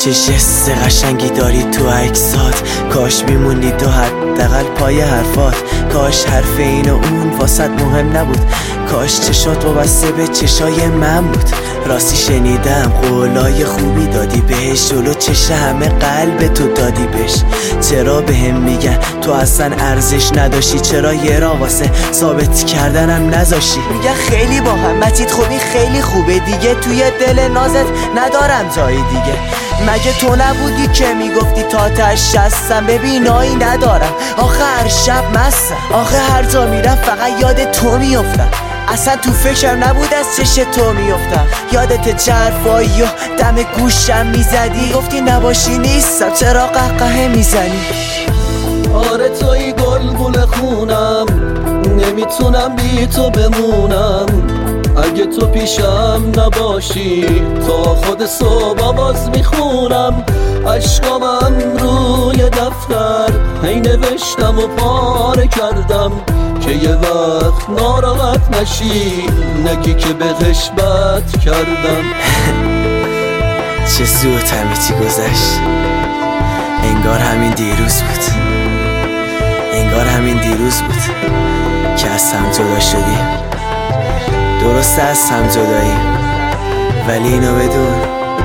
چه جست قشنگی داری تو عکسات، کاش میمونی تو حداقل پای حرفات. کاش حرف این و اون واسط مهم نبود، کاش چشات وابسته به چشای من بود. راستی شنیدم قولای خوبی دادی بهش، جلو چش همه قلب تو دادی بهش. چرا بهم میگن تو اصلا ارزش نداشتی؟ چرا یه را واسه ثابت کردنم نذاشتی؟ میگن خیلی با همتید خوبی، خیلی خوبه دیگه، توی دل نازت ندارم جایی دیگه. مگه تو نبودی که میگفتی تا تش هستم؟ ببینایی ندارم آخه هر شب مستم، آخه هر جا میرم فقط یاد تو میافتم. اصلا تو فکرم نبود از چش تو میافتم. یادت جرفایی و دم گوشم میزدی، گفتی نباشی نیستم، چرا قهقه میزنی؟ آره توی گلگل خونم، نمیتونم بی تو بمونم. اگه تو پیشم نباشی تا خود صبح باز میخونم. عشقامم روی دفتر هی نوشتم و پاره کردم که یه وقت ناراحت نشی، نگی که بهش بد کردم. چه زود همه چی گذشت، انگار همین دیروز بود، انگار همین دیروز بود که از هم جدا شدیم. درسته از هم جداییم، ولی اینو بدون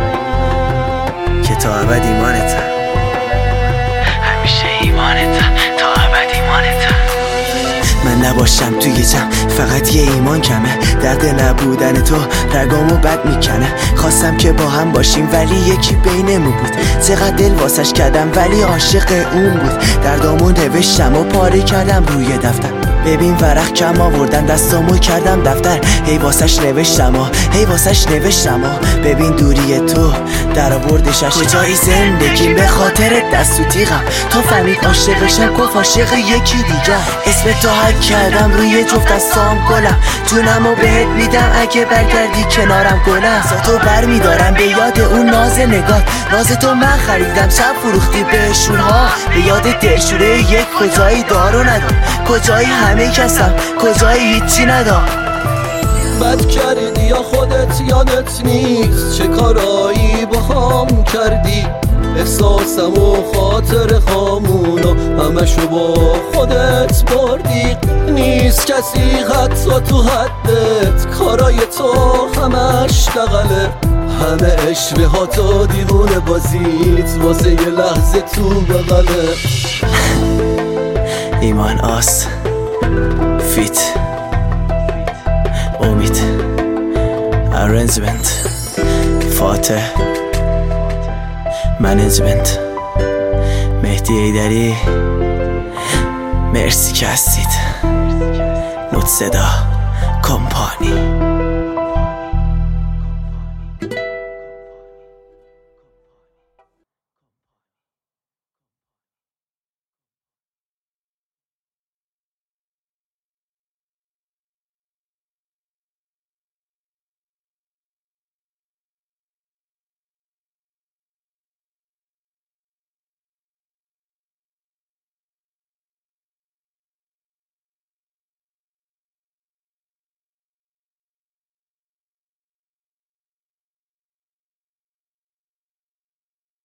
که تا ابد ایمانتم، همیشه ایمانتم، تا ابد ایمانتم. من نباشم توی جمع فقط یه ایمان کمه، درد نبودن تو رگامو بد میکنه. خواستم که با هم باشیم ولی یکی بینمون بود، چقدر دل واسش کردم ولی عاشق اون بود. دردامو نوشتم و پاره کردم روی دفتر، ببین ورق کم آوردم دستامو کردم دفتر. هی واسش نوشتم و هی واسش نوشتم و ببین دوری تو در آوردشش. کجایی زندگی به خاطر دست و تیغم، تو فهمید عاشقشم گفت عاشق یکی دیگه. اسم تو حک کردم روی جفت دستام گلم، جونمو بهت میدم اگه برگردی کنارم گلم. تو بر میدارم به یاد اون ناز نگات، ناز تو من خریدم شب فروختی بهشون ها. به یاد دلشوره یک کجایی دارو ندار، کجایی همه کسم، کجایی هیچی ندار. بد کردی یا خودت یادت نیست، چه کارایی با هم کردی. احساسم و خاطر خامونو همشو با خودت بردی. نیست کسی حتی تو حدت، کارای تو همش دغله. همه اشوهات و دیوونه بازیت واسه یه لحظه تو بغله. ایمان آس فیت امید ارنجمنت فاتح منیجمنت مهدی ایدری. مرسی که هستید. نوت صدا کمپانی.